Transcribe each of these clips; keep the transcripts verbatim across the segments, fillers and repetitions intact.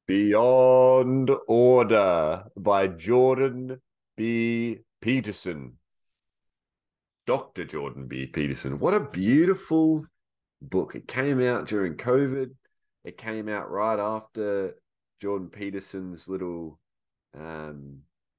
Beyond Order by Jordan B. Peterson. Doctor Jordan B. Peterson. What a beautiful book. It came out during COVID. It came out right after Jordan Peterson's little um,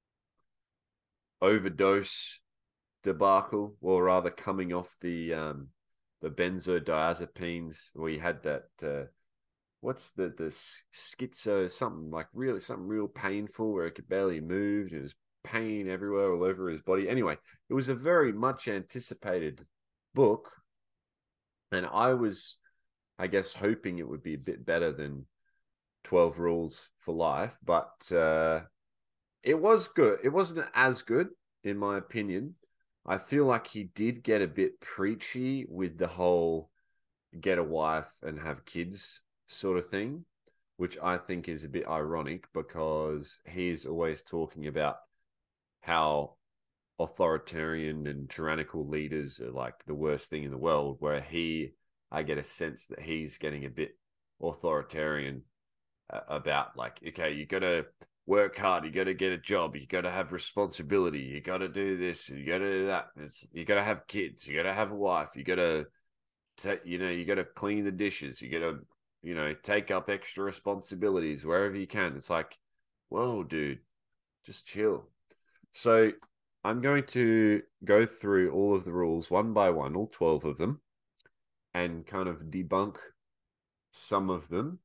overdose debacle, or rather coming off the um, the benzodiazepines, where he had that uh, what's the the schizo, something like really something real painful where he could barely move. It was pain everywhere, all over his body. Anyway, it was a very much anticipated book, and I was, I guess, hoping it would be a bit better than twelve Rules for Life, but uh, it was good. It wasn't as good, in my opinion. I feel like he did get a bit preachy with the whole get a wife and have kids sort of thing, which I think is a bit ironic because he's always talking about how authoritarian and tyrannical leaders are like the worst thing in the world, where he, I get a sense that he's getting a bit authoritarian uh, about like, okay, you got to work hard, you got to get a job, you got to have responsibility, you got to do this, you got to do that, it's, you got to have kids, you got to have a wife, you got to you know, you got to clean the dishes. You got to, you know, take up extra responsibilities wherever you can. It's like, whoa, dude, just chill. So I'm going to go through all of the rules one by one, all twelve of them, and kind of debunk some of them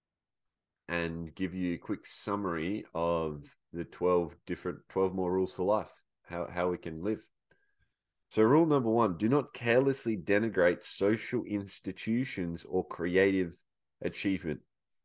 and give you a quick summary of the twelve different, twelve more rules for life, how, how we can live. So, rule number one, do not carelessly denigrate social institutions or creative achievement.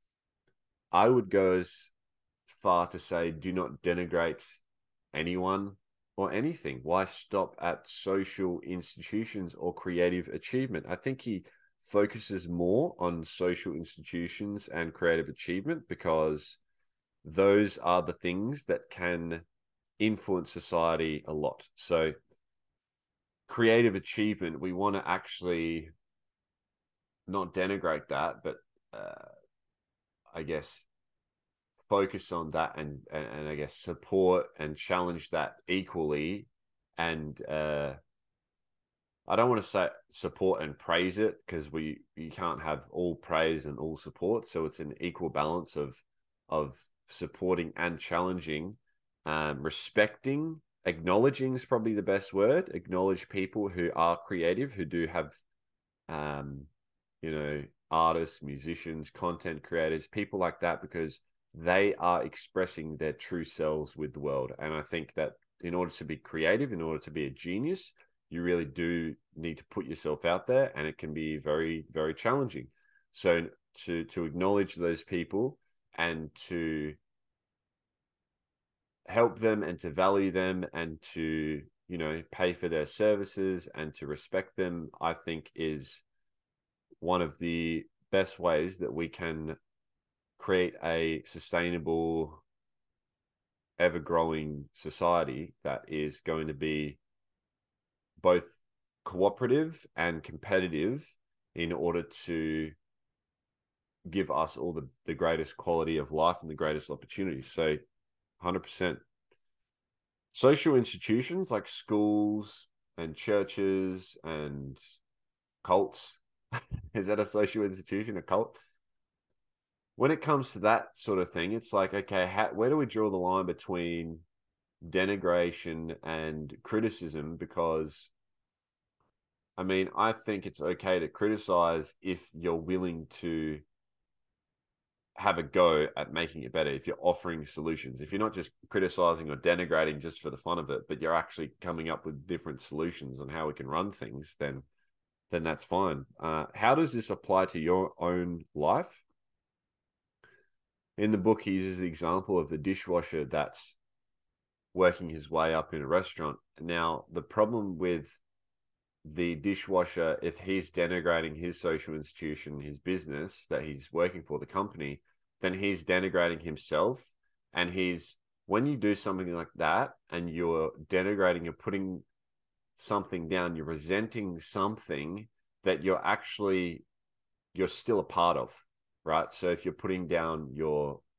I would go as far to say, do not denigrate anyone or anything. Why stop at social institutions or creative achievement? I think he focuses more on social institutions and creative achievement because those are the things that can influence society a lot. So, creative achievement, we want to actually not denigrate that, but uh, I guess focus on that and, and, and I guess support and challenge that equally. And uh, I don't want to say support and praise it because we you can't have all praise and all support. So it's an equal balance of of supporting and challenging, um, respecting, acknowledging is probably the best word. Acknowledge people who are creative, who do have, um, you know, artists, musicians, content creators, people like that, because they are expressing their true selves with the world. And I think that in order to be creative, in order to be a genius, you really do need to put yourself out there, and it can be very, very challenging. So to to acknowledge those people and to help them and to value them and to, you know, pay for their services and to respect them, I think is one of the best ways that we can create a sustainable, ever growing society that is going to be both cooperative and competitive in order to give us all the, the greatest quality of life and the greatest opportunities. So one hundred percent. Social institutions like schools and churches and cults. Is that a social institution, a cult? When it comes to that sort of thing, it's like, okay, how, where do we draw the line between denigration and criticism? Because, I mean, I think it's okay to criticize if you're willing to have a go at making it better, if you're offering solutions, if you're not just criticizing or denigrating just for the fun of it, but you're actually coming up with different solutions on how we can run things, then then that's fine. Uh, how does this apply to your own life? In the book, he uses the example of the dishwasher that's working his way up in a restaurant. Now, the problem with the dishwasher, if he's denigrating his social institution, his business that he's working for, the company, then he's denigrating himself. And he's, when you do something like that and you're denigrating, you're putting something down, you're resenting something that you're actually, you're still a part of, right? So if you're putting down your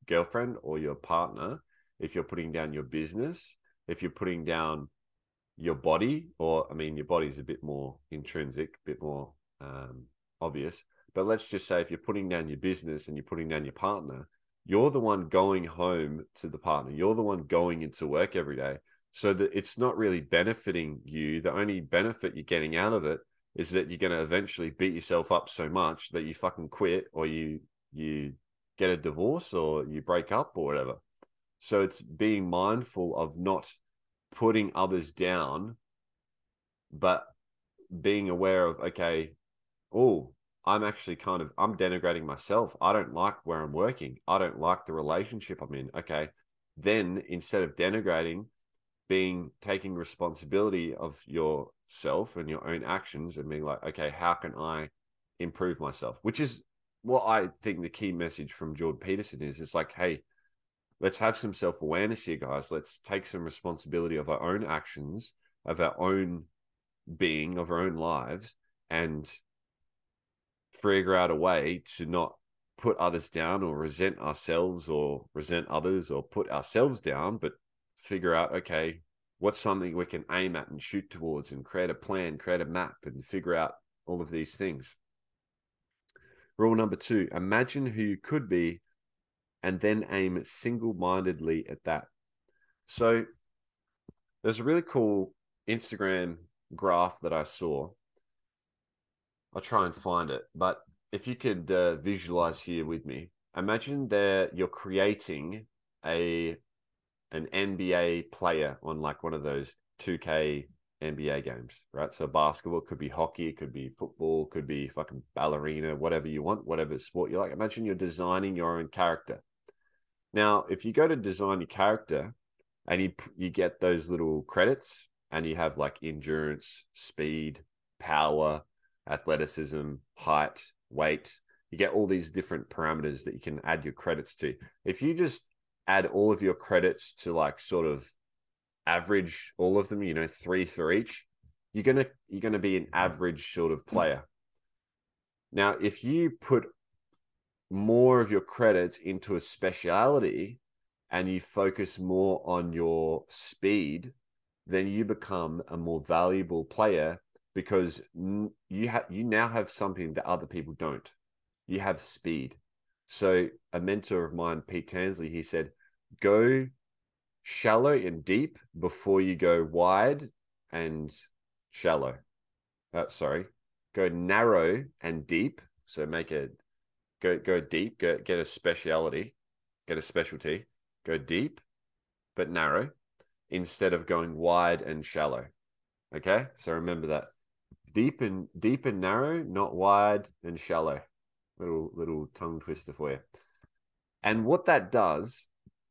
girlfriend or your partner, if you're putting down your business, if you're putting down your body, or I mean, your body is a bit more intrinsic, a bit more um, obvious. But let's just say if you're putting down your business and you're putting down your partner, you're the one going home to the partner. You're the one going into work every day. So that it's not really benefiting you. The only benefit you're getting out of it is that you're going to eventually beat yourself up so much that you fucking quit, or you you get a divorce, or you break up, or whatever. So it's being mindful of not putting others down, but being aware of, okay, oh, I'm actually kind of, I'm denigrating myself. I don't like where I'm working. I don't like the relationship I'm in. Okay. Then instead of denigrating, being, taking responsibility of yourself and your own actions and being like, okay, how can I improve myself? Which is what I think the key message from Jordan Peterson is. It's like, hey, let's have some self-awareness here, guys. Let's take some responsibility of our own actions, of our own being, of our own lives, and figure out a way to not put others down or resent ourselves or resent others or put ourselves down, but figure out, okay, what's something we can aim at and shoot towards, and create a plan, create a map, and figure out all of these things. Rule number two, imagine who you could be and then aim single-mindedly at that. So there's a really cool Instagram graph that I saw. I'll try and find it, but if you could uh, visualize here with me, imagine that you're creating a an N B A player on like one of those two K N B A games, right? So basketball, could be hockey, it could be football, could be fucking ballerina, whatever you want, whatever sport you like. Imagine you're designing your own character. Now, if you go to design your character and you you get those little credits, and you have like endurance, speed, power, athleticism, height, weight, you get all these different parameters that you can add your credits to. If you just add all of your credits to like sort of average all of them, you know, three for each, you're gonna you're gonna be an average sort of player. Now, if you put more of your credits into a speciality and you focus more on your speed, then you become a more valuable player, because you have you now have something that other people don't. You have speed. So a mentor of mine, Pete Tansley, he said, go shallow and deep before you go wide and shallow. Uh, sorry, go narrow and deep. So make a go go deep, go, get a speciality, get a specialty, go deep but narrow, instead of going wide and shallow. Okay, so remember that. Deep and deep and narrow, not wide and shallow. Little little tongue twister for you. And what that does,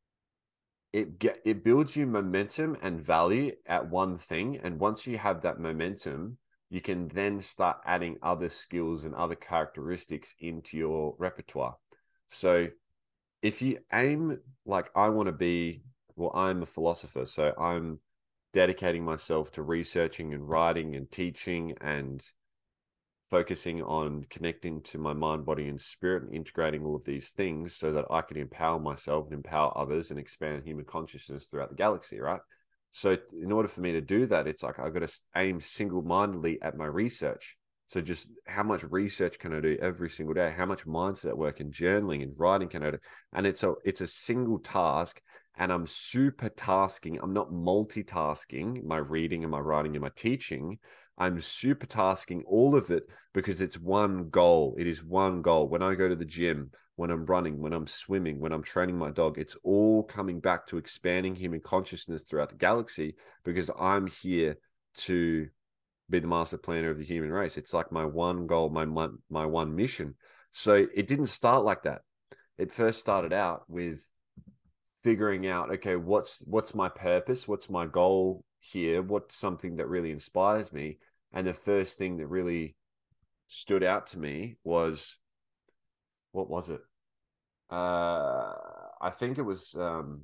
it get it builds you momentum and value at one thing. And once you have that momentum, you can then start adding other skills and other characteristics into your repertoire. So if you aim like, I want to be, well, I'm a philosopher, so I'm dedicating myself to researching and writing and teaching and focusing on connecting to my mind, body, and spirit, and integrating all of these things so that I can empower myself and empower others and expand human consciousness throughout the galaxy, right? So in order for me to do that, it's like I've got to aim single-mindedly at my research. So just how much research can I do every single day? How much mindset work and journaling and writing can I do? And it's a it's a single task, and I'm super tasking. I'm not multitasking my reading and my writing and my teaching. I'm super tasking all of it because it's one goal. It is one goal. When I go to the gym, when I'm running, when I'm swimming, when I'm training my dog, it's all coming back to expanding human consciousness throughout the galaxy, because I'm here to be the master planner of the human race. It's like my one goal, my, my, my one mission. So it didn't start like that. It first started out with figuring out, okay, what's what's my purpose? What's my goal here? What's something that really inspires me? And the first thing that really stood out to me was, what was it? Uh, I think it was, um,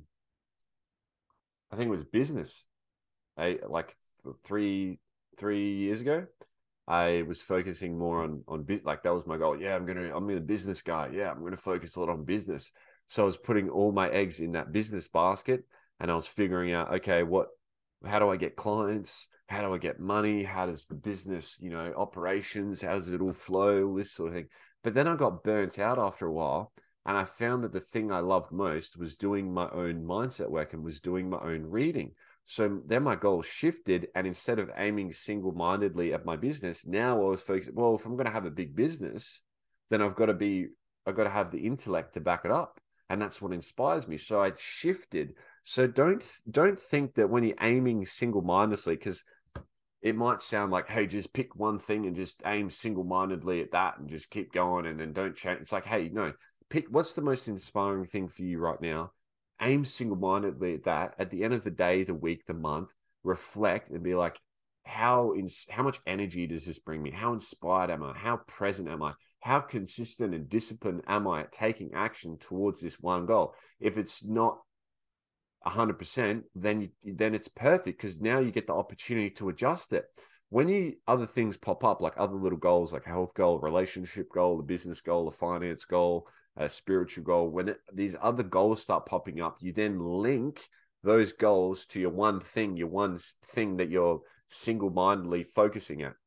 I think it was business. I like three three years ago, I was focusing more on on business. Like that was my goal. Yeah, I'm gonna I'm gonna business guy. Yeah, I'm gonna focus a lot on business. So I was putting all my eggs in that business basket, and I was figuring out, okay, what, how do I get clients? How do I get money? How does the business, you know, operations, how does it all flow? This sort of thing. But then I got burnt out after a while, and I found that the thing I loved most was doing my own mindset work and was doing my own reading. So then my goal shifted, and instead of aiming single-mindedly at my business, now I was focused, well, if I'm going to have a big business, then I've got to be, I've got to have the intellect to back it up. And that's what inspires me. So I shifted. So don't don't think that when you're aiming single-mindedly, because it might sound like, hey, just pick one thing and just aim single-mindedly at that and just keep going and then don't change. It's like, hey, no, pick what's the most inspiring thing for you right now. Aim single-mindedly at that. At the end of the day, the week, the month, reflect and be like, how in, how much energy does this bring me? How inspired am I? How present am I? How consistent and disciplined am I at taking action towards this one goal? If it's not one hundred percent, then you, then it's perfect, because now you get the opportunity to adjust it. When you other things pop up, like other little goals, like a health goal, relationship goal, a business goal, a finance goal, a spiritual goal, when it, these other goals start popping up, you then link those goals to your one thing, your one thing that you're single-mindedly focusing at.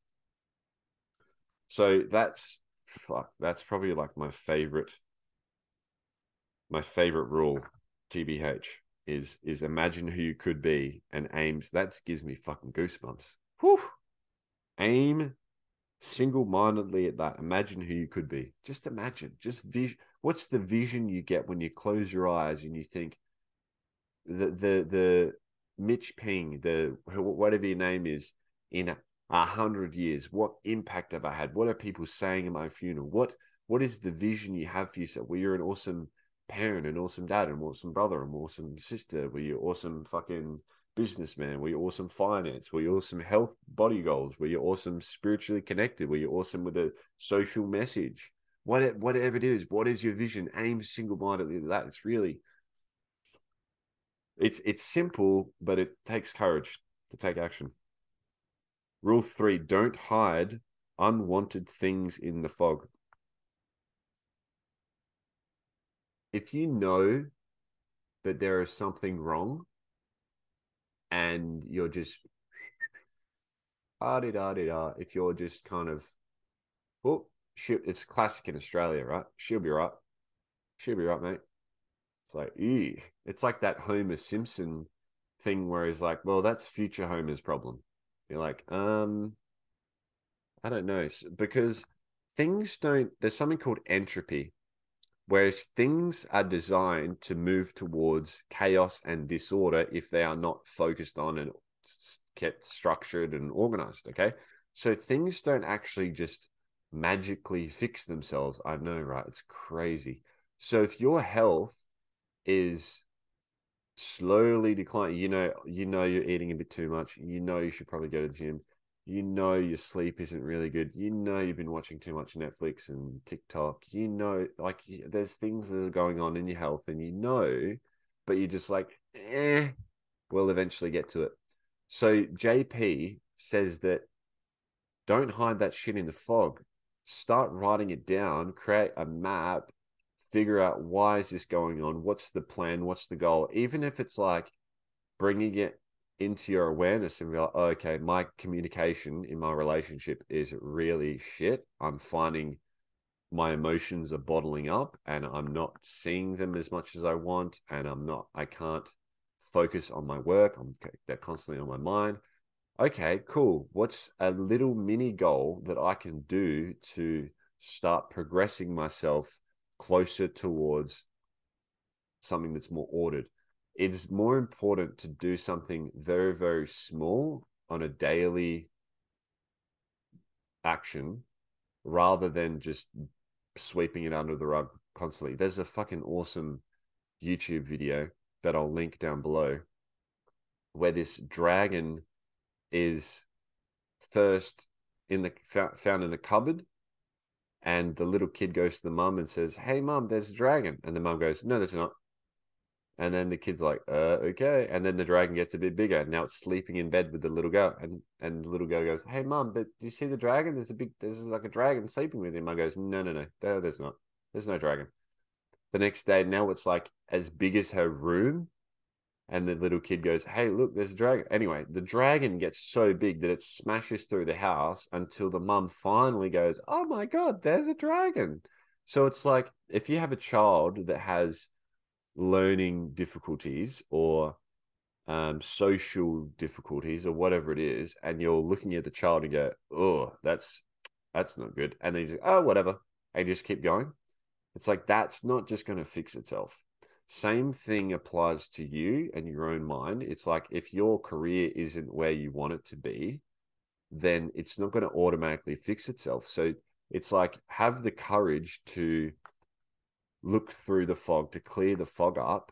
So that's fuck, that's probably like my favorite, my favorite rule, T B H, is is imagine who you could be and aim. That gives me fucking goosebumps. Whew. Aim single-mindedly at that. Imagine who you could be. Just imagine. Just vision. What's the vision you get when you close your eyes and you think the the the Mitch Ping, the whatever your name is, in a hundred years, what impact have I had? What are people saying at my funeral? What what is the vision you have for yourself? Well, you're an awesome parent, an awesome dad, an awesome brother, an awesome sister. Were you awesome fucking businessman? Were you awesome finance? Were you awesome health body goals? Were you awesome spiritually connected? Were you awesome with a social message? What, whatever it is, what is your vision? Aim single-mindedly at that. It's really, it's it's simple, but it takes courage to take action. Rule three, don't hide unwanted things in the fog. If you know that there is something wrong and you're just ah da da da, if you're just kind of, oh shit, it's classic in Australia, right? She'll be right. She'll be right, mate. It's like, ew. It's like that Homer Simpson thing where he's like, well, that's future Homer's problem. You're like, um, I don't know, because things don't, there's something called entropy, whereas things are designed to move towards chaos and disorder if they are not focused on and kept structured and organized. Okay. So things don't actually just magically fix themselves. I know, right? It's crazy. So if your health is slowly declining, you know, you know, you're eating a bit too much, you know, you should probably go to the gym, you know, your sleep isn't really good, you know, you've been watching too much Netflix and TikTok, you know, like there's things that are going on in your health and you know, but you're just like, eh, we'll eventually get to it. So J P says that don't hide that shit in the fog. Start writing it down, create a map, figure out why is this going on? What's the plan? What's the goal? Even if it's like bringing it into your awareness and be like, oh, okay, my communication in my relationship is really shit. I'm finding my emotions are bottling up and I'm not seeing them as much as I want. And I'm not, I can't focus on my work. I'm, they're constantly on my mind. Okay, cool. What's a little mini goal that I can do to start progressing myself closer towards something that's more ordered? It is more important to do something very, very small on a daily action rather than just sweeping it under the rug constantly. There's a fucking awesome YouTube video that I'll link down below where this dragon is first in the found in the cupboard, and the little kid goes to the mum and says, hey mum, there's a dragon, and the mum goes, no, there's not. And then the kid's like, uh okay, and then the dragon gets a bit bigger. Now it's sleeping in bed with the little girl, and and the little girl goes, hey mum, but do you see the dragon? There's a big there's like a dragon sleeping with him. Mum goes, no no no, there, there's not, there's no dragon. The next day, now it's like as big as her room. And the little kid goes, hey, look, there's a dragon. Anyway, the dragon gets so big that it smashes through the house until the mum finally goes, oh my God, there's a dragon. So it's like if you have a child that has learning difficulties or um, social difficulties or whatever it is, and you're looking at the child and go, oh, that's that's not good. And then you just, oh, whatever. And you just keep going. It's like that's not just going to fix itself. Same thing applies to you and your own mind. It's like if your career isn't where you want it to be, then it's not going to automatically fix itself. So it's like have the courage to look through the fog, to clear the fog up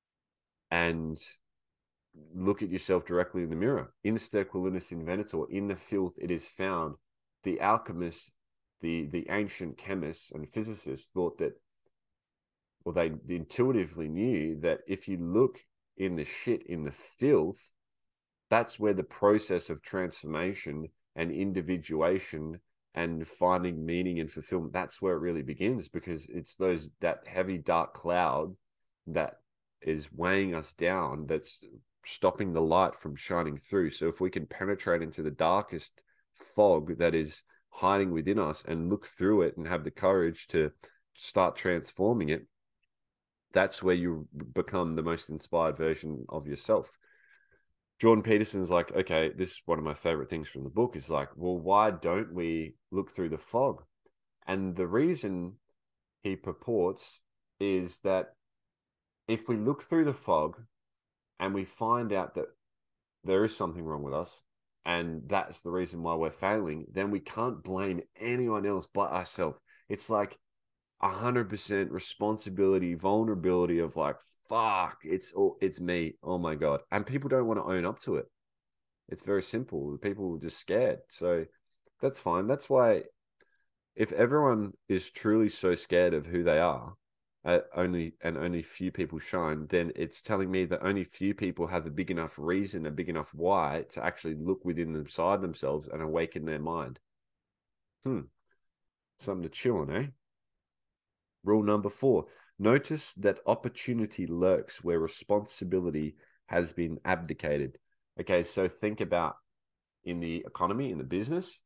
and look at yourself directly in the mirror. In sterquilinis inventor, in the filth it is found. The alchemists, the, the ancient chemists and physicists thought that well, they intuitively knew that if you look in the shit, in the filth, that's where the process of transformation and individuation and finding meaning and fulfillment, that's where it really begins, because it's those that heavy dark cloud that is weighing us down, that's stopping the light from shining through. So if we can penetrate into the darkest fog that is hiding within us and look through it and have the courage to start transforming it, that's where you become the most inspired version of yourself. Jordan Peterson's like, okay, this is one of my favorite things from the book, is like, well, why don't we look through the fog? And the reason he purports is that if we look through the fog and we find out that there is something wrong with us, and that's the reason why we're failing, then we can't blame anyone else but ourselves. It's like a hundred percent responsibility, vulnerability of like, fuck, it's oh, it's me. Oh my God. And people don't want to own up to it. It's very simple. People are just scared. So that's fine. That's why if everyone is truly so scared of who they are, uh, only and only few people shine, then it's telling me that only few people have a big enough reason, a big enough why to actually look within inside themselves and awaken their mind. Hmm. Something to chew on, eh? Rule number four, notice that opportunity lurks where responsibility has been abdicated. Okay, so think about in the economy, in the business,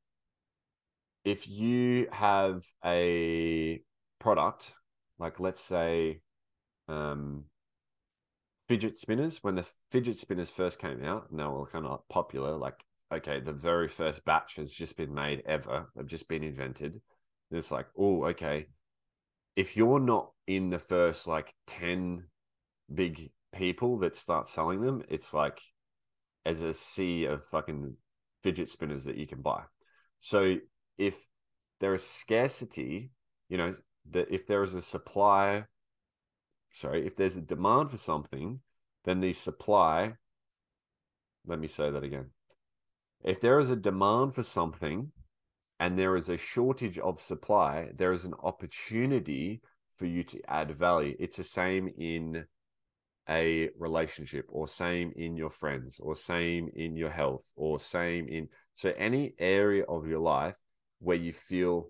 if you have a product, like let's say um, fidget spinners, when the fidget spinners first came out, and they were kind of popular, like, okay, the very first batch has just been made ever, they've just been invented. And it's like, oh, okay, if you're not in the first like ten big people that start selling them, it's like as a sea of fucking fidget spinners that you can buy. So if there is scarcity, you know, that if there is a supply, sorry, if there's a demand for something, then the supply, let me say that again. If there is a demand for something and there is a shortage of supply, there is an opportunity for you to add value. It's the same in a relationship, or same in your friends, or same in your health, or same in, so any area of your life where you feel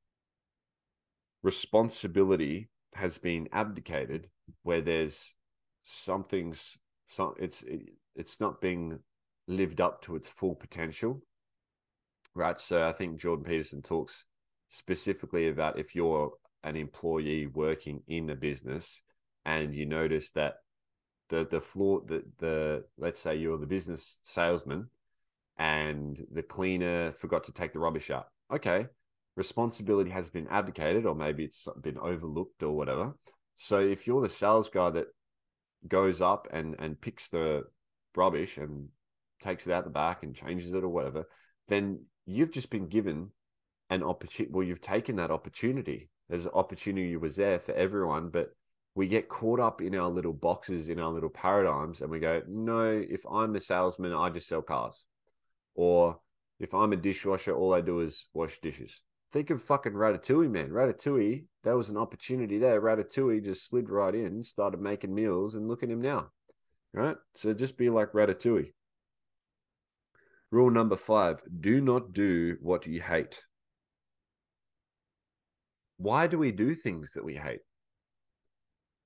responsibility has been abdicated, where there's something's some it's it, it's not being lived up to its full potential, right? So I think Jordan Peterson talks specifically about if you're an employee working in a business and you notice that the the floor the the let's say you're the business salesman and the cleaner forgot to take the rubbish out. Okay, responsibility has been abdicated, or maybe it's been overlooked or whatever. So if you're the sales guy that goes up and and picks the rubbish and takes it out the back and changes it or whatever, then you've just been given an opportunity. Well, you've taken that opportunity. There's an opportunity was there for everyone, but we get caught up in our little boxes, in our little paradigms, and we go, no, if I'm the salesman, I just sell cars. Or if I'm a dishwasher, all I do is wash dishes. Think of fucking Ratatouille, man. Ratatouille, there was an opportunity there. Ratatouille just slid right in, started making meals, and look at him now. Right? So just be like Ratatouille. Rule number five, do not do what you hate. Why do we do things that we hate?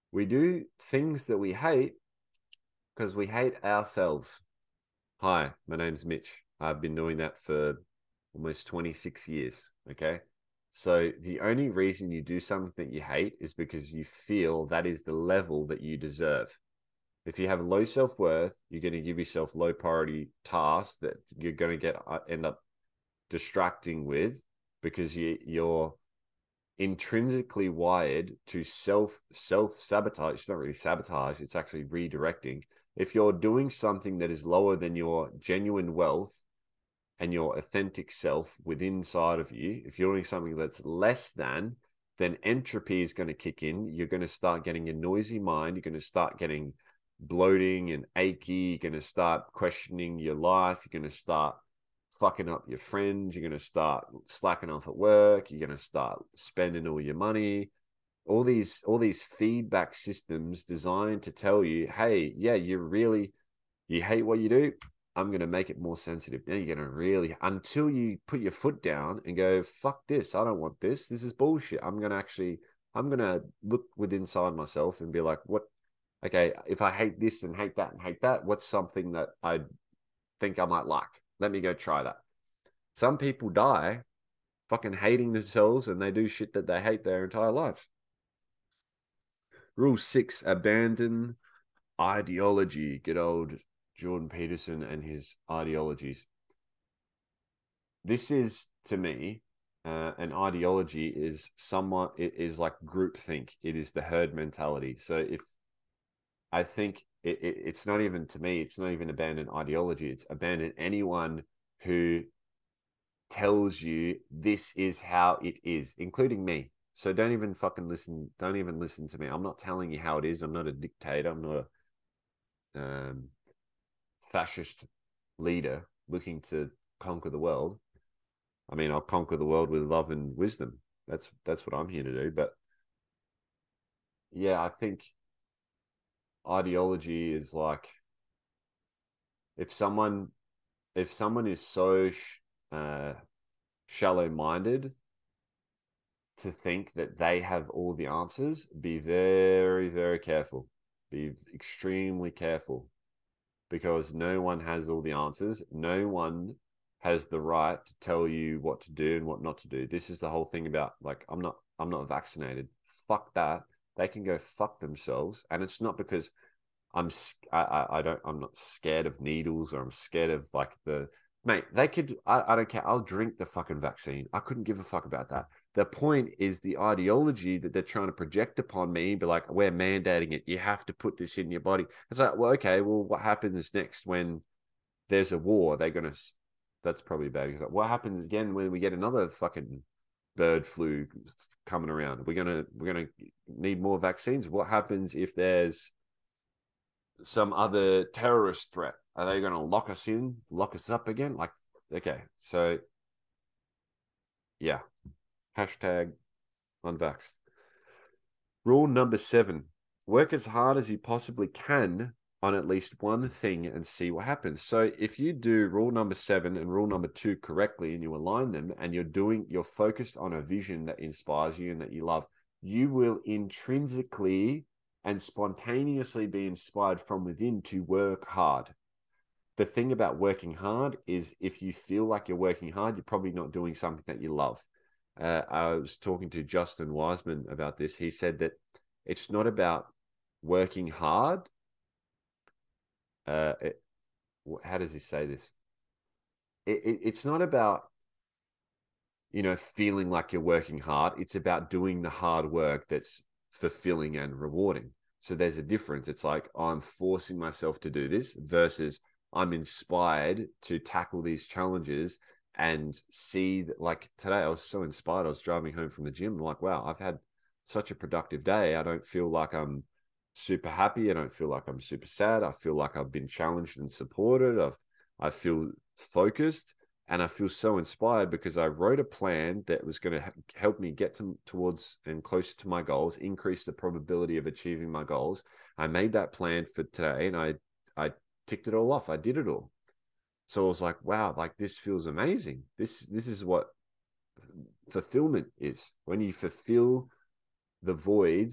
We do things that we hate because we hate ourselves. Hi, my name's Mitch. I've been doing that for almost twenty-six years. Okay. So the only reason you do something that you hate is because you feel that is the level that you deserve. If you have low self-worth, you're going to give yourself low priority tasks that you're going to get uh, end up distracting with because you, you're intrinsically wired to self self sabotage. It's not really sabotage, it's actually redirecting. If you're doing something that is lower than your genuine wealth and your authentic self within inside of you, if you're doing something that's less than, then entropy is going to kick in. You're going to start getting a noisy mind. You're going to start getting bloating and achy. You're going to start questioning your life. You're going to start fucking up your friends. You're going to start slacking off at work. You're going to start spending all your money. All these, all these feedback systems designed to tell you, hey, yeah, you really, you hate what you do. I'm going to make it more sensitive. Now you're going to really, until you put your foot down and go, fuck this. I don't want this. This is bullshit. I'm going to actually, I'm going to look within inside myself and be like, what, okay, if I hate this and hate that and hate that, what's something that I think I might like? Let me go try that. Some people die fucking hating themselves and they do shit that they hate their entire lives. Rule six, abandon ideology. Good old Jordan Peterson and his ideologies. This is, to me, uh, an ideology is somewhat, it is like groupthink. It is the herd mentality. So if I think it, it, it's not even, to me, it's not even abandon ideology. It's abandon anyone who tells you this is how it is, including me. So don't even fucking listen. Don't even listen to me. I'm not telling you how it is. I'm not a dictator. I'm not a um, fascist leader looking to conquer the world. I mean, I'll conquer the world with love and wisdom. That's that's what I'm here to do. But yeah, I think ideology is like if someone if someone is so uh, shallow-minded to think that they have all the answers, be very, very careful. Be extremely careful because no one has all the answers. No one has the right to tell you what to do and what not to do. This is the whole thing about like, I'm not, I'm not vaccinated. Fuck that. They can go fuck themselves. And it's not because I'm, I, I don't, I'm not scared of needles or I'm scared of like the, mate, they could, I, I don't care. I'll drink the fucking vaccine. I couldn't give a fuck about that. The point is the ideology that they're trying to project upon me, be like, we're mandating it. You have to put this in your body. It's like, well, okay, well, what happens next when there's a war? They're going to, that's probably bad. Because like, what happens again when we get another fucking bird flu coming around? We're going to, we're going to need more vaccines. What happens if there's some other terrorist threat? Are they going to lock us in, lock us up again? Like, okay, so yeah. Hashtag unvaxxed. Rule number seven, work as hard as you possibly can on at least one thing and see what happens. So if you do rule number seven and rule number two correctly and you align them and you're doing, you're focused on a vision that inspires you and that you love, you will intrinsically and spontaneously be inspired from within to work hard. The thing about working hard is if you feel like you're working hard, you're probably not doing something that you love. Uh, I was talking to Justin Wiseman about this. He said that it's not about working hard. Uh, it, how does he say this? It, it, it's not about, you know, feeling like you're working hard. It's about doing the hard work that's fulfilling and rewarding. So there's a difference. It's like I'm forcing myself to do this versus I'm inspired to tackle these challenges and see that, like today, I was so inspired. I was driving home from the gym. I'm like, wow, I've had such a productive day. I don't feel like I'm super happy. I don't feel like I'm super sad. I feel like I've been challenged and supported. I've, I feel focused and I feel so inspired because I wrote a plan that was going to help me get to, towards and closer to my goals, increase the probability of achieving my goals. I made that plan for today and I, I ticked it all off. I did it all. So I was like, wow, like this feels amazing. This this is what fulfillment is. When you fulfill the voids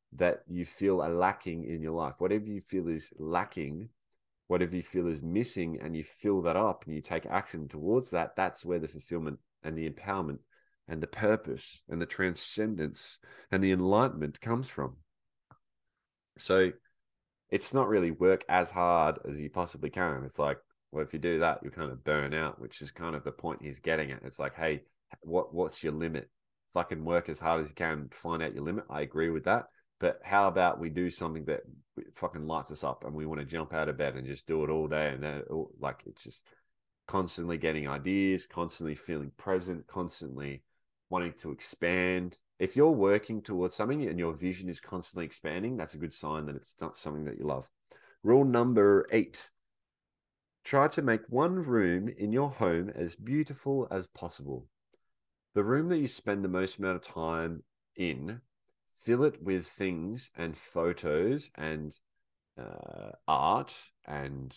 that you feel are lacking in your life. Whatever you feel is lacking, whatever you feel is missing, and you fill that up and you take action towards that, that's where the fulfillment and the empowerment and the purpose and the transcendence and the enlightenment comes from. So it's not really work as hard as you possibly can. It's like, well, if you do that, you kind of burn out, which is kind of the point he's getting at. It's like, hey, what what's your limit? Fucking work as hard as you can, find out your limit. I agree with that. But how about we do something that fucking lights us up and we want to jump out of bed and just do it all day? And then, like, it's just constantly getting ideas, constantly feeling present, constantly wanting to expand. If you're working towards something and your vision is constantly expanding, that's a good sign that it's not something that you love. Rule number eight. Try to make one room in your home as beautiful as possible. The room that you spend the most amount of time in, fill it with things and photos and uh, art and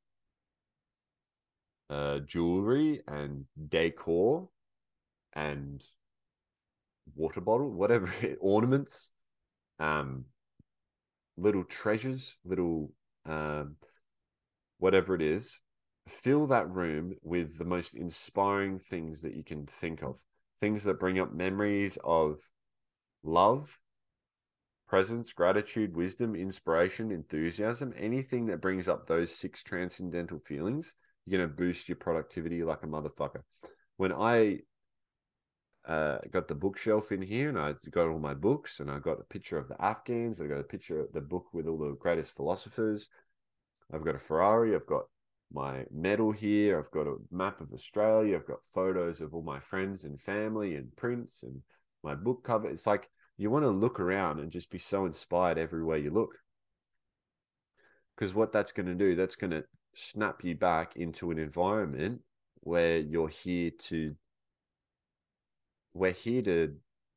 uh, jewelry and decor and water bottle, whatever, ornaments, um, little treasures, little um, whatever it is. Fill that room with the most inspiring things that you can think of. Things that bring up memories of love, presence, gratitude, wisdom, inspiration, enthusiasm, anything that brings up those six transcendental feelings, you're going to boost your productivity like a motherfucker. When I uh, got the bookshelf in here and I got all my books and I got a picture of the Afghans, I got a picture of the book with all the greatest philosophers, I've got a Ferrari, I've got my medal here, I've got a map of Australia, I've got photos of all my friends and family and prints and my book cover. It's like you want to look around and just be so inspired everywhere you look. Because what that's going to do, that's going to snap you back into an environment where you're here to, we're here to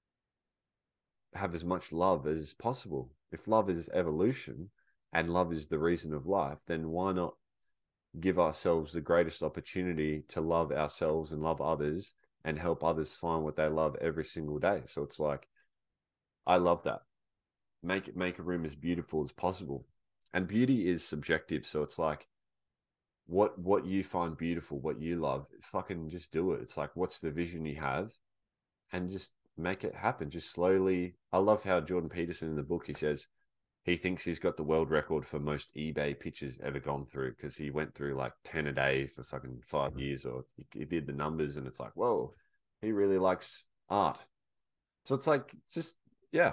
have as much love as possible. If love is evolution and love is the reason of life, then why not give ourselves the greatest opportunity to love ourselves and love others and help others find what they love every single day? So it's like, I love that. Make it, make a room as beautiful as possible. And beauty is subjective. So it's like, what, what you find beautiful, what you love, fucking just do it. It's like, what's the vision you have? And just make it happen. Just slowly. I love how Jordan Peterson in the book, he says, he thinks he's got the world record for most eBay pitches ever gone through because he went through like ten a day for fucking five years, or he, he did the numbers, and it's like, whoa, he really likes art. So it's like, just, yeah,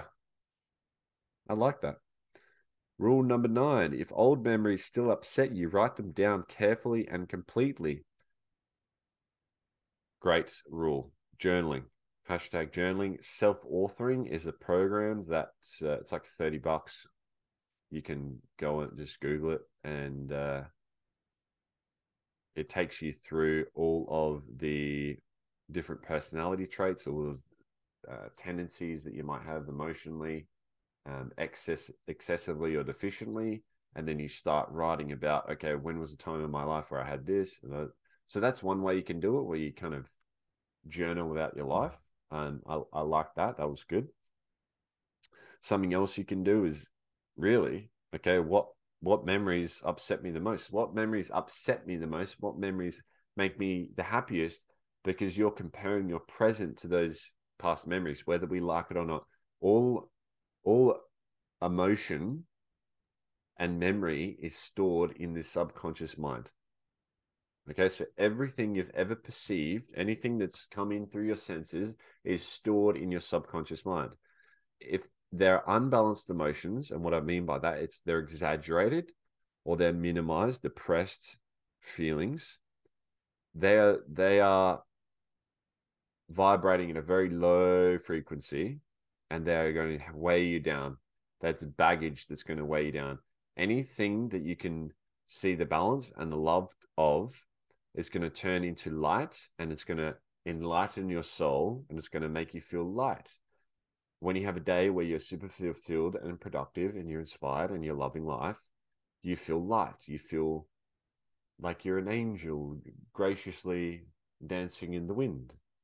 I like that. Rule number nine, if old memories still upset you, write them down carefully and completely. Great rule. Journaling. Hashtag journaling. Self-authoring is a program that uh, it's like thirty bucks. You can go and just Google it, and uh, it takes you through all of the different personality traits, all of uh, tendencies that you might have emotionally, um, excess, excessively or deficiently. And then you start writing about, okay, when was the time in my life where I had this? So that's one way you can do it, where you kind of journal about your life. And I, I like that. That was good. Something else you can do is really, okay, what what memories upset me the most? What memories upset me the most? What memories make me the happiest? Because you're comparing your present to those past memories, whether we like it or not. All all emotion and memory is stored in the subconscious mind. Okay, so everything you've ever perceived, anything that's come in through your senses, is stored in your subconscious mind. If they're unbalanced emotions, and what I mean by that, it's they're exaggerated or they're minimized, depressed feelings, they are they are vibrating at a very low frequency, and they're going to weigh you down. That's baggage that's going to weigh you down. Anything that you can see the balance and the love of is going to turn into light, and it's going to enlighten your soul, and it's going to make you feel light. When you have a day where you're super fulfilled and productive and you're inspired and you're loving life, you feel light. You feel like you're an angel graciously dancing in the wind.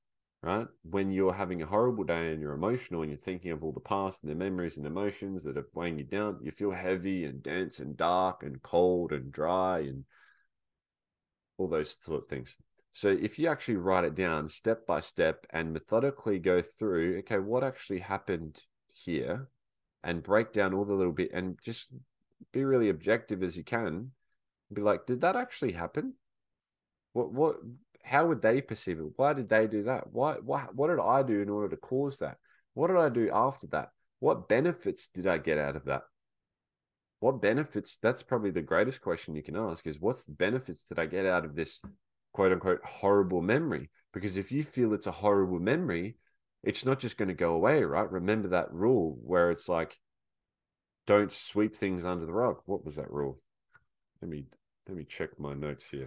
right? When you're having a horrible day and you're emotional and you're thinking of all the past and the memories and emotions that are weighing you down, you feel heavy and dense and dark and cold and dry and all those sort of things. So if you actually write it down step by step and methodically go through, okay, what actually happened here, and break down all the little bit and just be really objective as you can, be like, did that actually happen? What what how would they perceive it? Why did they do that? Why what what did I do in order to cause that? What did I do after that? What benefits did I get out of that? What benefits? That's probably the greatest question you can ask is what's the benefits did I get out of this quote unquote horrible memory? Because if you feel it's a horrible memory, it's not just going to go away, right? Remember that rule where it's like, don't sweep things under the rug. What was that rule? Let me let me check my notes here.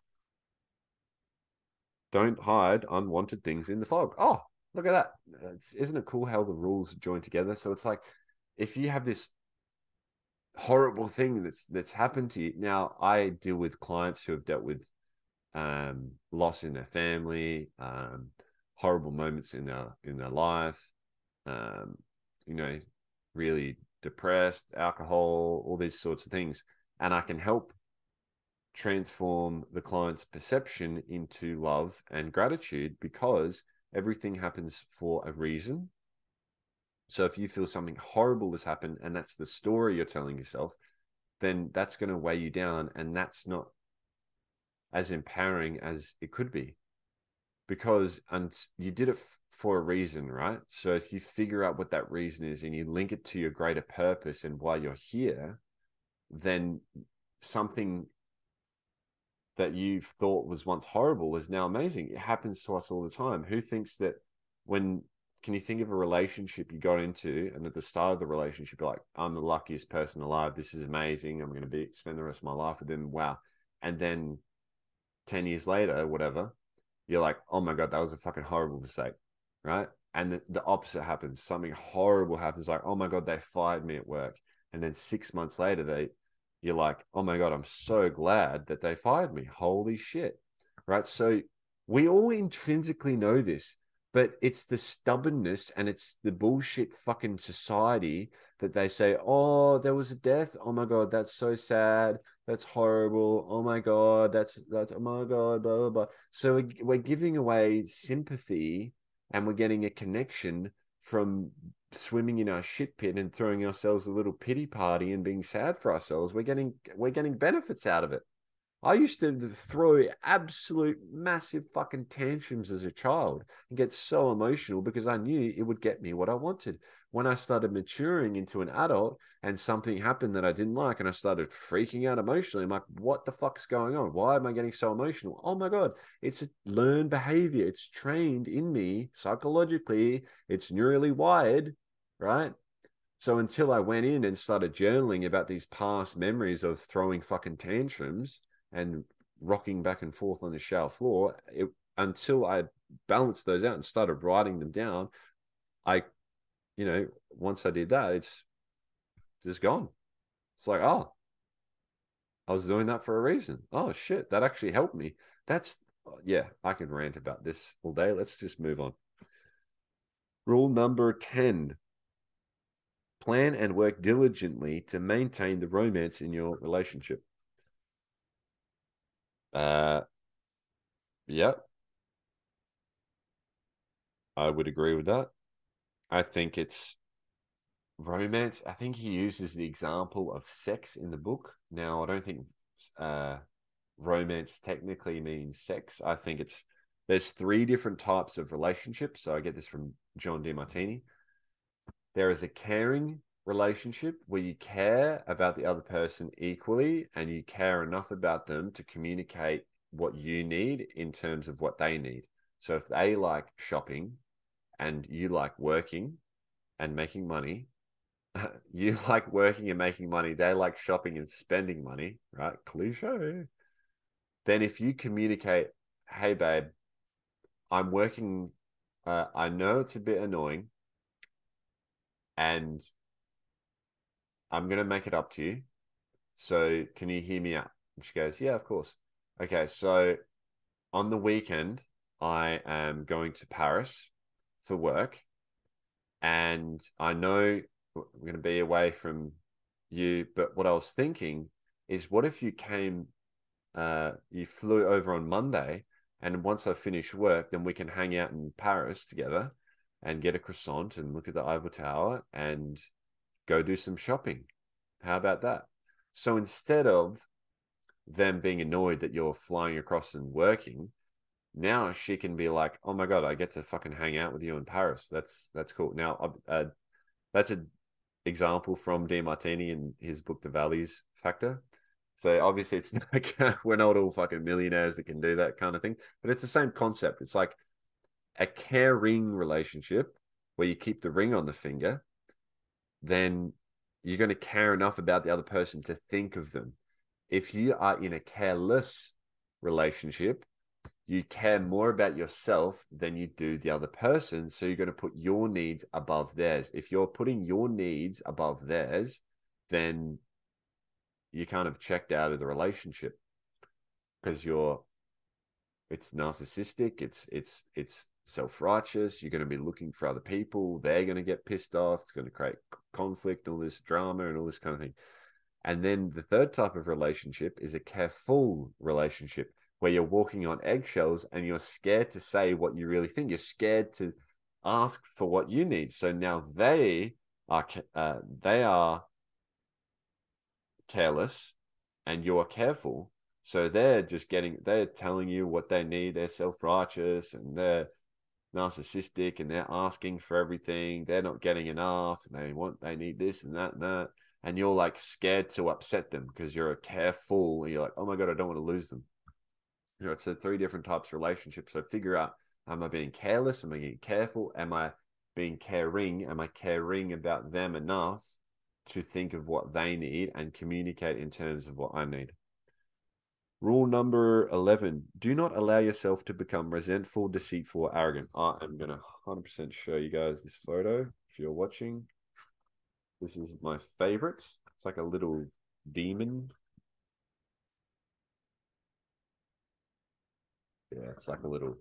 Don't hide unwanted things in the fog. Oh, look at that. It's, isn't it cool how the rules join together? So it's like if you have this horrible thing that's that's happened to you. Now, I deal with clients who have dealt with um, loss in their family, um, horrible moments in their in their life, um, you know, really depressed, alcohol, all these sorts of things, and I can help transform the client's perception into love and gratitude because everything happens for a reason. So if you feel something horrible has happened and that's the story you're telling yourself, then that's going to weigh you down, and that's not as empowering as it could be because and you did it f- for a reason, right? So if you figure out what that reason is and you link it to your greater purpose and why you're here, then something that you thought was once horrible is now amazing. It happens to us all the time. Who thinks that when can you think of a relationship you got into and at the start of the relationship you're like, I'm the luckiest person alive. This is amazing. I'm going to be spend the rest of my life with them. Wow. And then ten years later, whatever, you're like, oh my God, that was a fucking horrible mistake. Right. And the, the opposite happens. Something horrible happens, like, oh my God, they fired me at work. And then six months later, they you're like, oh my God, I'm so glad that they fired me. Holy shit. Right. So we all intrinsically know this, but it's the stubbornness and it's the bullshit fucking society that they say, oh, there was a death. Oh my God, that's so sad. That's horrible. Oh my God, that's, that's, oh my God, blah, blah, blah. So we're, we're giving away sympathy and we're getting a connection from swimming in our shit pit and throwing ourselves a little pity party and being sad for ourselves. We're getting we're getting benefits out of it. I used to throw absolute massive fucking tantrums as a child and get so emotional because I knew it would get me what I wanted. When I started maturing into an adult and something happened that I didn't like and I started freaking out emotionally, I'm like, what the fuck's going on? Why am I getting so emotional? Oh my God, it's a learned behavior. It's trained in me psychologically. It's neurally wired, right? So until I went in and started journaling about these past memories of throwing fucking tantrums and rocking back and forth on the shower floor, it, until I balanced those out and started writing them down, I, you know, once I did that, it's just gone. It's like, oh, I was doing that for a reason. Oh shit, that actually helped me. That's, yeah, I can rant about this all day. Let's just move on. Rule number ten. Plan and work diligently to maintain the romance in your relationship. Uh, yep, I would agree with that. I think it's romance. I think he uses the example of sex in the book. Now, I don't think uh, romance technically means sex. I think it's there's three different types of relationships. So I get this from John Demartini. There is a caring relationship where you care about the other person equally and you care enough about them to communicate what you need in terms of what they need. So if they like shopping and you like working and making money, you like working and making money, they like shopping and spending money, right? Cliche. Then if you communicate, hey, babe, I'm working, uh, I know it's a bit annoying and I'm going to make it up to you. So can you hear me out? And she goes, yeah, of course. Okay, so on the weekend, I am going to Paris for work, and I know I'm going to be away from you, but what I was thinking is, what if you came, uh, you flew over on Monday, and once I finish work, then we can hang out in Paris together and get a croissant and look at the Eiffel Tower and go do some shopping. How about that? So instead of them being annoyed that you're flying across and working, now she can be like, "Oh my god, I get to fucking hang out with you in Paris. That's that's cool." Now, uh, that's an example from Demartini in his book, The Values Factor. So obviously, it's like we're not all fucking millionaires that can do that kind of thing, but it's the same concept. It's like a caring relationship where you keep the ring on the finger, then you're going to care enough about the other person to think of them. If you are in a careless relationship, you care more about yourself than you do the other person. So you're going to put your needs above theirs. If you're putting your needs above theirs, then you kind of checked out of the relationship because you're it's narcissistic, it's it's it's self-righteous. You're going to be looking for other people, they're going to get pissed off, it's going to create conflict, all this drama and all this kind of thing. And then the third type of relationship is a careful relationship where you're walking on eggshells and you're scared to say what you really think. You're scared to ask for what you need. So now they are uh, they are careless and you're careful. So they're just getting, they're telling you what they need. They're self-righteous and they're narcissistic and they're asking for everything. They're not getting enough and they want, they need this and that and that. And you're like scared to upset them because you're a careful. And you're like, oh my God, I don't want to lose them. You know, it's the three different types of relationships. So figure out, am I being careless? Am I being careful? Am I being caring? Am I caring about them enough to think of what they need and communicate in terms of what I need? Rule number eleven, do not allow yourself to become resentful, deceitful, or arrogant. I am going to one hundred percent show you guys this photo if you're watching. This is my favorite. It's like a little demon. Yeah, it's like a little,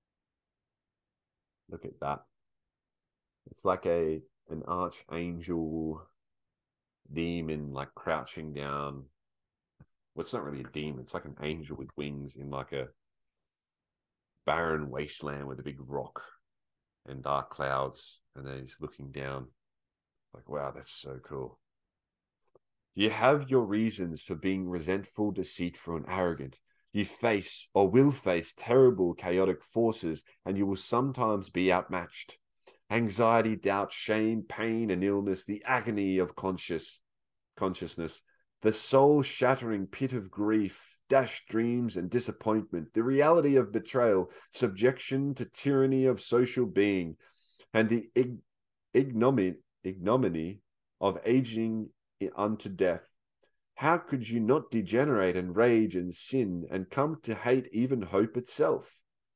look at that. It's like a an archangel demon, like crouching down. Well, it's not really a demon. It's like an angel with wings in like a barren wasteland with a big rock and dark clouds. And then he's looking down. Like, wow, that's so cool. You have your reasons for being resentful, deceitful, and arrogant. You face or will face terrible, chaotic forces, and you will sometimes be outmatched. Anxiety, doubt, shame, pain, and illness, the agony of conscious consciousness, the soul-shattering pit of grief, dashed dreams and disappointment, the reality of betrayal, subjection to tyranny of social being, and the ig- ignominy, ignominy of aging unto death. How could you not degenerate and rage and sin and come to hate even hope itself?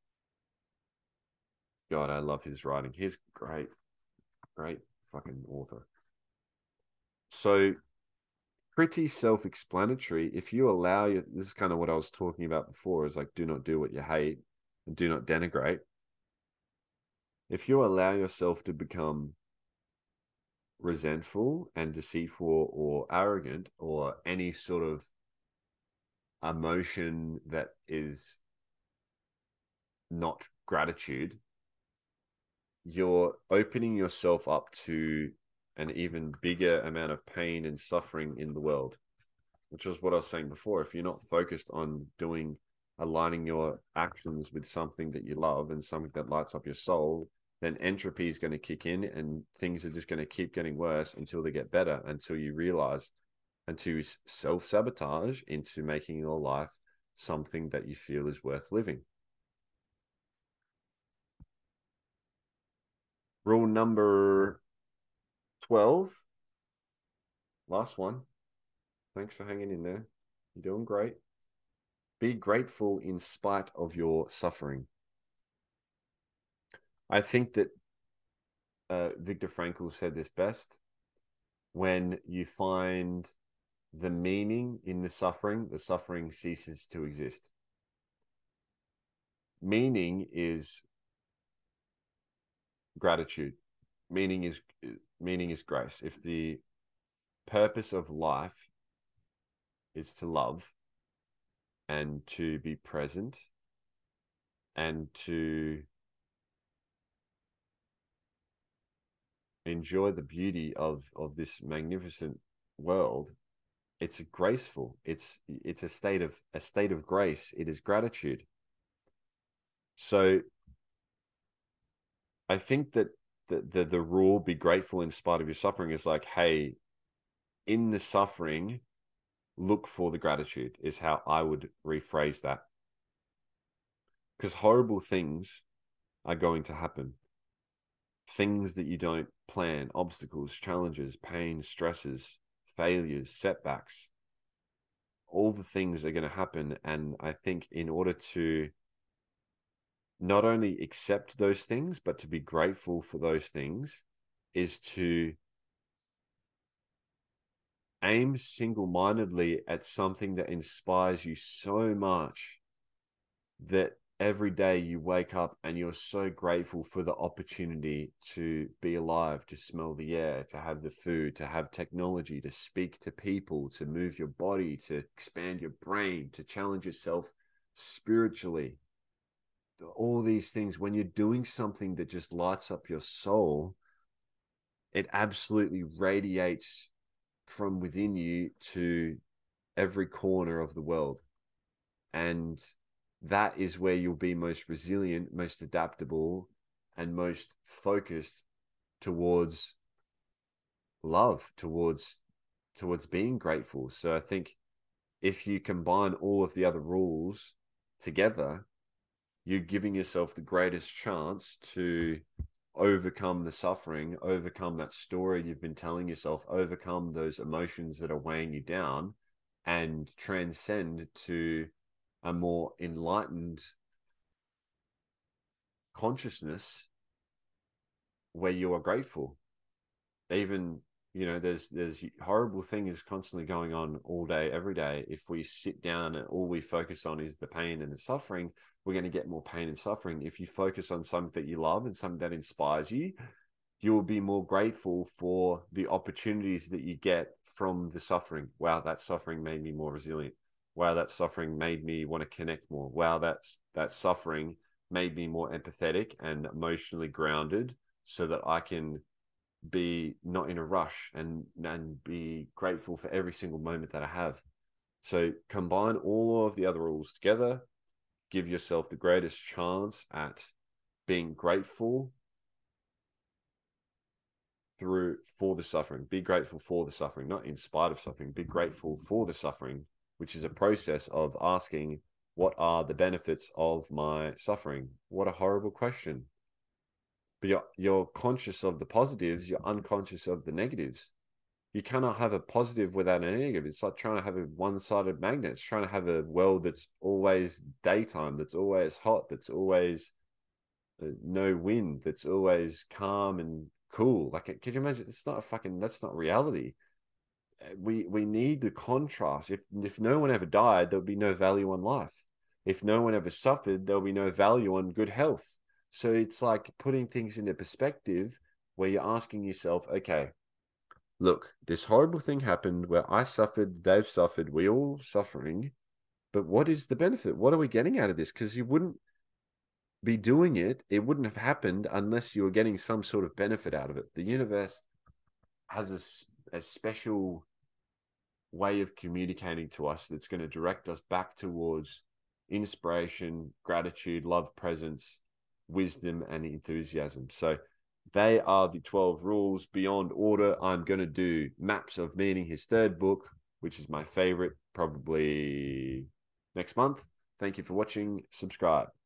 God, I love his writing. He's great, great fucking author. So pretty self-explanatory. If you allow your, this is kind of what I was talking about before, is like, do not do what you hate and do not denigrate. If you allow yourself to become resentful and deceitful or arrogant or any sort of emotion that is not gratitude, you're opening yourself up to an even bigger amount of pain and suffering in the world, which was what I was saying before. If you're not focused on doing, aligning your actions with something that you love and something that lights up your soul, then entropy is going to kick in and things are just going to keep getting worse until they get better, until you realize, until you self-sabotage into making your life something that you feel is worth living. Rule number twelve, last one. Thanks for hanging in there. You're doing great. Be grateful in spite of your suffering. I think that uh, Viktor Frankl said this best. When you find the meaning in the suffering, the suffering ceases to exist. meaning is gratitude. Meaning is meaning is grace. If the purpose of life is to love and to be present and to enjoy the beauty of of this magnificent world, it's graceful. It's it's a state of a state of grace. It is gratitude. So I think that the, the the rule, be grateful in spite of your suffering, is like, hey, in the suffering, look for the gratitude, is how I would rephrase that. Because horrible things are going to happen. Things that you don't plan, obstacles, challenges, pain, stresses, failures, setbacks, all the things are going to happen. And I think in order to not only accept those things, but to be grateful for those things, is to aim single-mindedly at something that inspires you so much that every day you wake up and you're so grateful for the opportunity to be alive, to smell the air, to have the food, to have technology, to speak to people, to move your body, to expand your brain, to challenge yourself spiritually. All these things, when you're doing something that just lights up your soul, it absolutely radiates from within you to every corner of the world. And that is where you'll be most resilient, most adaptable, and most focused towards love, towards towards being grateful. So I think if you combine all of the other rules together, you're giving yourself the greatest chance to overcome the suffering, overcome that story you've been telling yourself, overcome those emotions that are weighing you down, and transcend to a more enlightened consciousness where you are grateful. Even, you know, there's there's horrible things constantly going on all day, every day. If we sit down and all we focus on is the pain and the suffering, we're going to get more pain and suffering. If you focus on something that you love and something that inspires you, you will be more grateful for the opportunities that you get from the suffering. Wow, that suffering made me more resilient. Wow, that suffering made me want to connect more. Wow, that's that suffering made me more empathetic and emotionally grounded so that I can be not in a rush and and be grateful for every single moment that I have. So combine all of the other rules together, give yourself the greatest chance at being grateful through for the suffering. Be grateful for the suffering, not in spite of suffering. Be grateful for the suffering, which is a process of asking, what are the benefits of my suffering? What a horrible question. But you're, you're conscious of the positives, you're unconscious of the negatives. You cannot have a positive without a negative. It's like trying to have a one-sided magnet. It's trying to have a world that's always daytime, that's always hot, that's always uh, no wind, that's always calm and cool. Like, could you imagine? It's not a fucking, that's not reality. We we need the contrast. If if no one ever died, there'll be no value on life. If no one ever suffered, there'll be no value on good health. So it's like putting things into perspective where you're asking yourself, okay, look, this horrible thing happened where I suffered, Dave suffered, we all suffering, but what is the benefit? What are we getting out of this? Because you wouldn't be doing it, it wouldn't have happened unless you were getting some sort of benefit out of it. The universe has a, a special way of communicating to us that's going to direct us back towards inspiration, gratitude, love, presence, wisdom, and enthusiasm. So they are the twelve rules beyond order. I'm going to do Maps of Meaning, his third book, which is my favorite, probably next month. Thank you for watching. Subscribe.